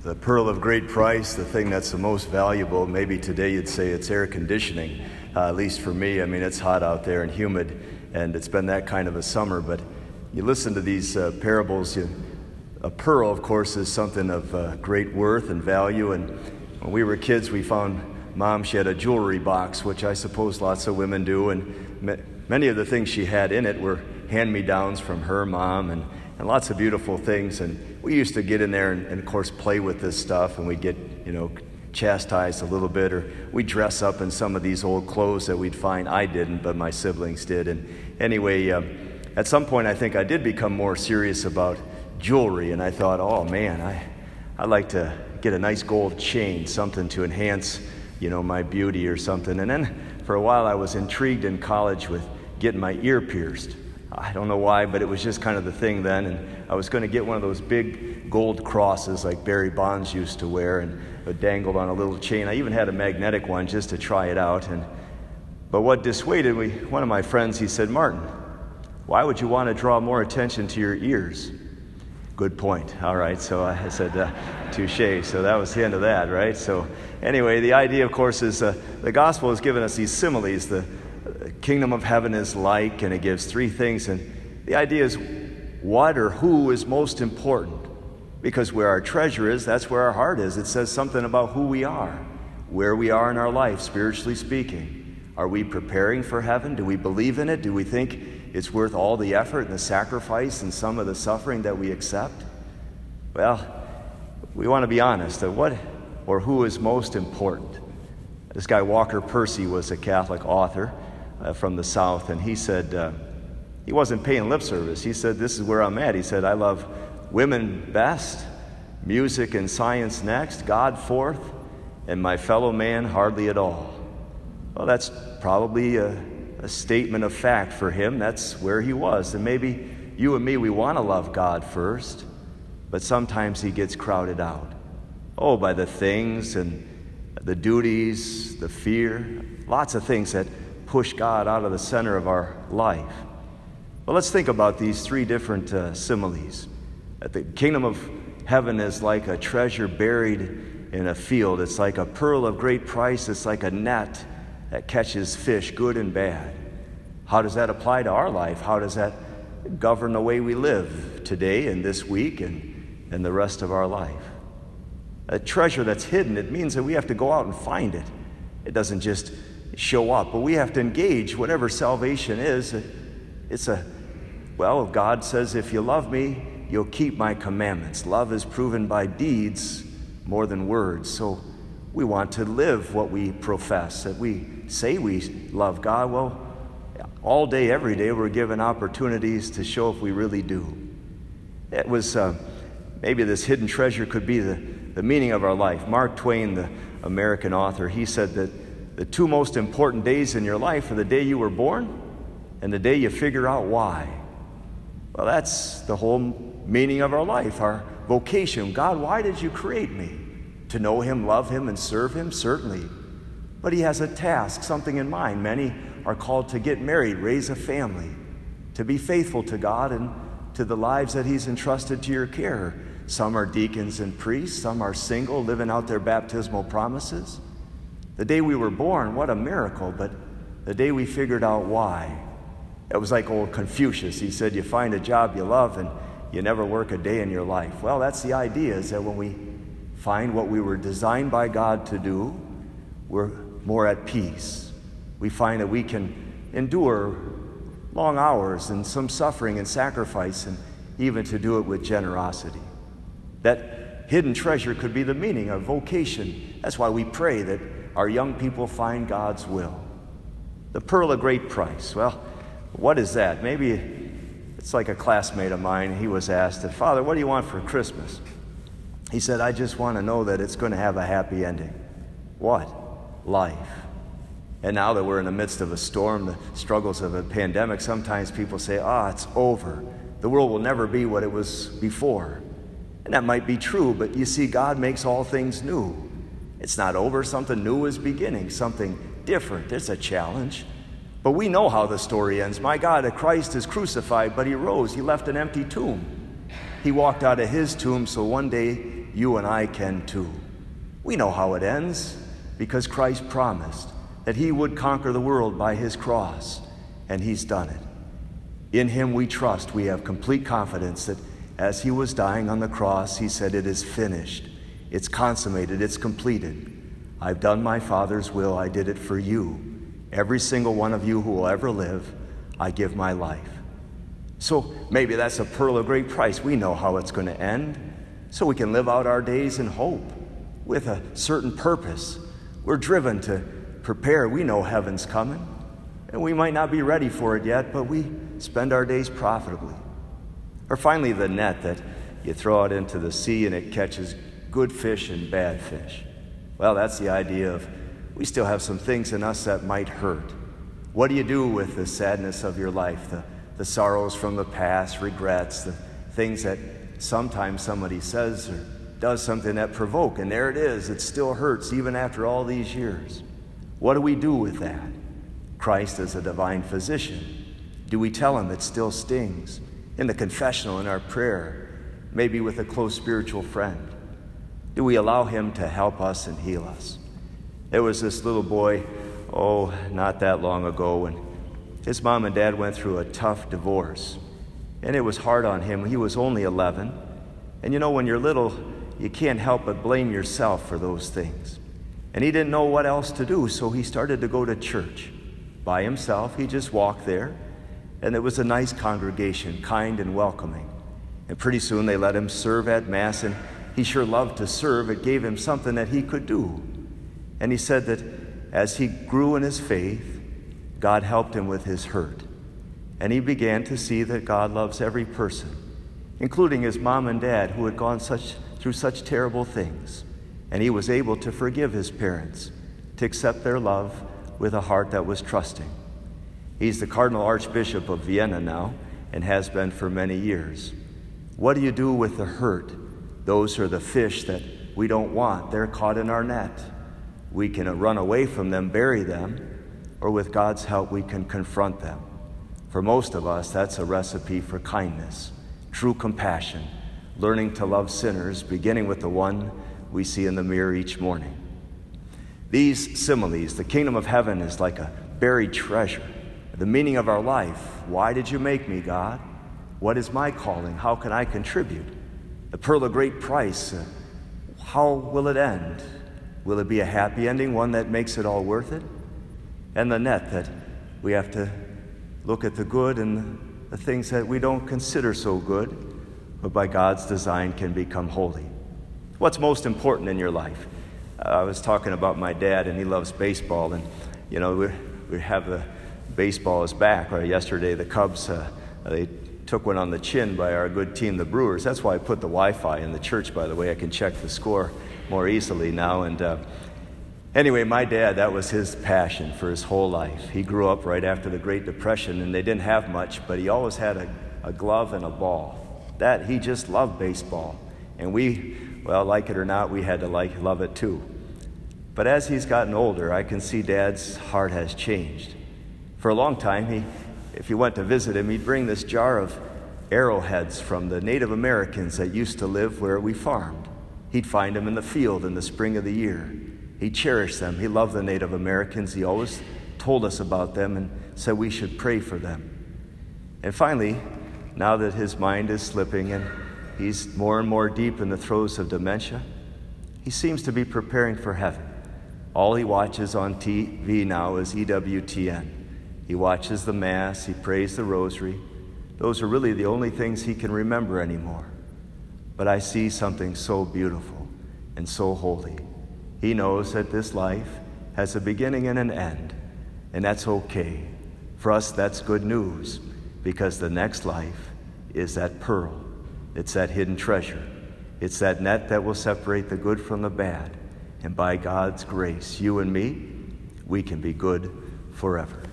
The pearl of great price, the thing that's the most valuable, maybe today you'd say it's air conditioning, at least for me. I mean, it's hot out there and humid, and it's been that kind of a summer, but you listen to these parables, a pearl, of course, is something of great worth and value, and when we were kids, we found Mom, she had a jewelry box, which I suppose lots of women do, and many of the things she had in it were hand-me-downs from her mom, and lots of beautiful things, and we used to get in there and of course play with this stuff, and we'd get chastised a little bit, or we'd dress up in some of these old clothes that we'd find. I didn't, but my siblings did. And anyway, at some point I think I did become more serious about jewelry, and I thought, oh man, I'd like to get a nice gold chain, something to enhance my beauty or something. And then for a while I was intrigued in college with getting my ear pierced. I don't know why, but it was just kind of the thing then, and I was going to get one of those big gold crosses like Barry Bonds used to wear, and it dangled on a little chain. I even had a magnetic one just to try it out. But what dissuaded me, one of my friends, he said, "Martin, why would you want to draw more attention to your ears?" Good point. All right, so I said, touche. So that was the end of that, right? So anyway, the idea, of course, is the gospel has given us these similes. The kingdom of heaven is like, and it gives three things, and the idea is what or who is most important, because where our treasure is, that's where our heart is. It says something about who we are, where we are in our life, spiritually speaking. Are we preparing for heaven? Do we believe in it? Do we think it's worth all the effort and the sacrifice and some of the suffering that we accept? Well, we want to be honest. What or who is most important? This guy Walker Percy was a Catholic author from the South, and he said, he wasn't paying lip service. He said, this is where I'm at. He said, I love women best, music and science next, God fourth, and my fellow man hardly at all. Well, that's probably a statement of fact for him. That's where he was. And maybe you and me, we want to love God first, but sometimes he gets crowded out. Oh, by the things and the duties, the fear, lots of things that push God out of the center of our life. Well, let's think about these three different similes. That the kingdom of heaven is like a treasure buried in a field. It's like a pearl of great price. It's like a net that catches fish, good and bad. How does that apply to our life? How does that govern the way we live today and this week and the rest of our life? A treasure that's hidden, it means that we have to go out and find it. It doesn't just show up, but we have to engage whatever salvation is. God says, if you love me, you'll keep my commandments. Love is proven by deeds more than words. So we want to live what we profess, that we say we love God. Well, all day, every day, we're given opportunities to show if we really do. It was maybe this hidden treasure could be the meaning of our life. Mark Twain, the American author, he said that the two most important days in your life are the day you were born and the day you figure out why. Well, that's the whole meaning of our life, our vocation. God, why did you create me? To know him, love him, and serve him? Certainly. But he has a task, something in mind. Many are called to get married, raise a family, to be faithful to God and to the lives that he's entrusted to your care. Some are deacons and priests. Some are single, living out their baptismal promises. The day we were born, what a miracle, but the day we figured out why. It was like old Confucius. He said, you find a job you love and you never work a day in your life. Well, that's the idea, is that when we find what we were designed by God to do, we're more at peace. We find that we can endure long hours and some suffering and sacrifice, and even to do it with generosity. That hidden treasure could be the meaning of vocation. That's why we pray that our young people find God's will. The pearl of great price. Well, what is that? Maybe it's like a classmate of mine. He was asked, Father, what do you want for Christmas? He said, I just want to know that it's going to have a happy ending. What? Life. And now that we're in the midst of a storm, the struggles of a pandemic, sometimes people say, it's over. The world will never be what it was before. And that might be true, but you see, God makes all things new. It's not over. Something new is beginning, something different. It's a challenge. But we know how the story ends. My God, Christ is crucified, but he rose. He left an empty tomb. He walked out of his tomb so one day you and I can too. We know how it ends because Christ promised that he would conquer the world by his cross, and he's done it. In him we trust. We have complete confidence that as he was dying on the cross, he said, "It is finished. It's consummated. It's completed. I've done my Father's will. I did it for you. Every single one of you who will ever live, I give my life." So maybe that's a pearl of great price. We know how it's going to end, so we can live out our days in hope with a certain purpose. We're driven to prepare. We know heaven's coming, and we might not be ready for it yet, but we spend our days profitably. Or finally, the net that you throw out into the sea and it catches good fish and bad fish. Well, that's the idea of we still have some things in us that might hurt. What do you do with the sadness of your life, the sorrows from the past, regrets, the things that sometimes somebody says or does something that provoke, and there it is, it still hurts even after all these years. What do we do with that? Christ is a divine physician. Do we tell him it still stings? In the confessional, in our prayer, maybe with a close spiritual friend? Do we allow him to help us and heal us? There was this little boy, not that long ago, and his mom and dad went through a tough divorce, and it was hard on him. He was only 11, and you know, when you're little, you can't help but blame yourself for those things. And he didn't know what else to do, so he started to go to church. By himself, he just walked there, and it was a nice congregation, kind and welcoming. And pretty soon they let him serve at Mass, and he sure loved to serve. It gave him something that he could do. And he said that as he grew in his faith, God helped him with his hurt. And he began to see that God loves every person, including his mom and dad who had gone through such terrible things. And he was able to forgive his parents, to accept their love with a heart that was trusting. He's the Cardinal Archbishop of Vienna now, and has been for many years. What do you do with the hurt? Those are the fish that we don't want. They're caught in our net. We can run away from them, bury them, or with God's help, we can confront them. For most of us, that's a recipe for kindness, true compassion, learning to love sinners, beginning with the one we see in the mirror each morning. These similes, the kingdom of heaven is like a buried treasure, the meaning of our life. Why did you make me, God? What is my calling? How can I contribute? The pearl of great price, how will it end? Will it be a happy ending, one that makes it all worth it? And the net that we have to look at the good and the things that we don't consider so good, but by God's design can become holy. What's most important in your life? I was talking about my dad, and he loves baseball, and you know, we have the baseball is back. Right? Yesterday the Cubs, they took one on the chin by our good team, the Brewers. That's why I put the Wi-Fi in the church, by the way. I can check the score more easily now. And anyway, my dad, that was his passion for his whole life. He grew up right after the Great Depression, and they didn't have much, but he always had a glove and a ball. That he just loved baseball. And we, well, like it or not, we had to love it too. But as he's gotten older, I can see Dad's heart has changed. For a long time, if you went to visit him, he'd bring this jar of arrowheads from the Native Americans that used to live where we farmed. He'd find them in the field in the spring of the year. He cherished them. He loved the Native Americans. He always told us about them and said we should pray for them. And finally, now that his mind is slipping and he's more and more deep in the throes of dementia, he seems to be preparing for heaven. All he watches on TV now is EWTN. He watches the Mass, he prays the Rosary. Those are really the only things he can remember anymore. But I see something so beautiful and so holy. He knows that this life has a beginning and an end, and that's okay. For us, that's good news, because the next life is that pearl. It's that hidden treasure. It's that net that will separate the good from the bad. And by God's grace, you and me, we can be good forever.